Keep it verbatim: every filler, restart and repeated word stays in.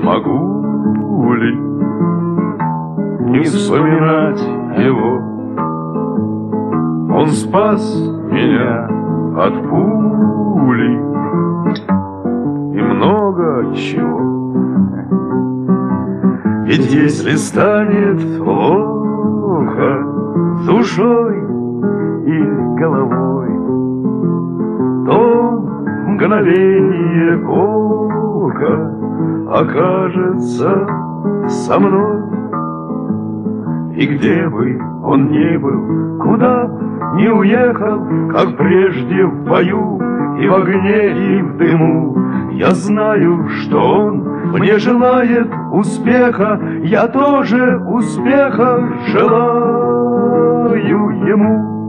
Смогу ли не вспоминать его? Он спас меня от пули и много чего. Ведь если станет плохо душой и головой, то в мгновение ока окажется со мной. И где бы он ни был, куда не уехал, как прежде в бою и в огне, и в дыму, я знаю, что он мне желает успеха, я тоже успеха желаю ему.